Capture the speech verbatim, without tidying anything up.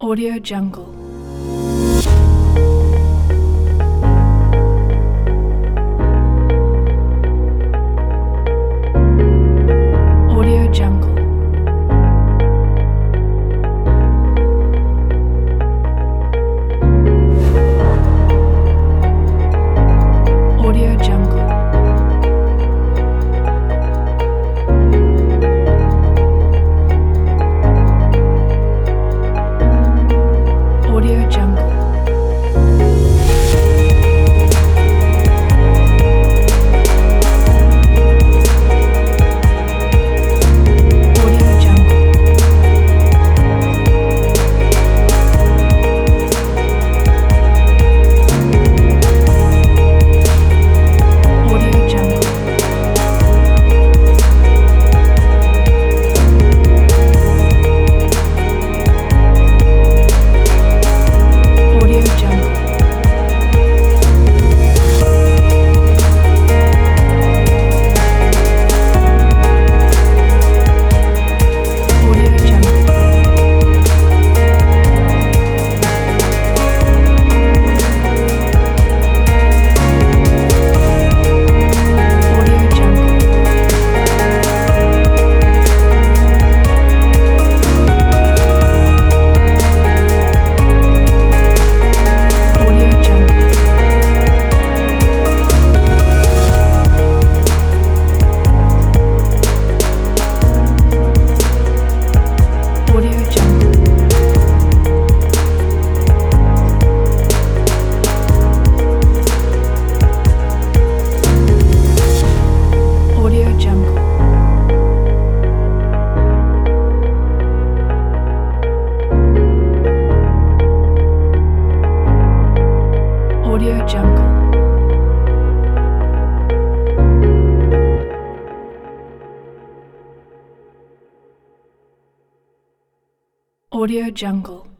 Audio Jungle. Audio Jungle. Audio Jungle. Audio Jungle. Audio Jungle. Audio Jungle. Audio Jungle. Audio Jungle. Audio Jungle. Audio Jungle. Audio Jungle. Audio Jungle. Audio Jungle. Audio Jungle.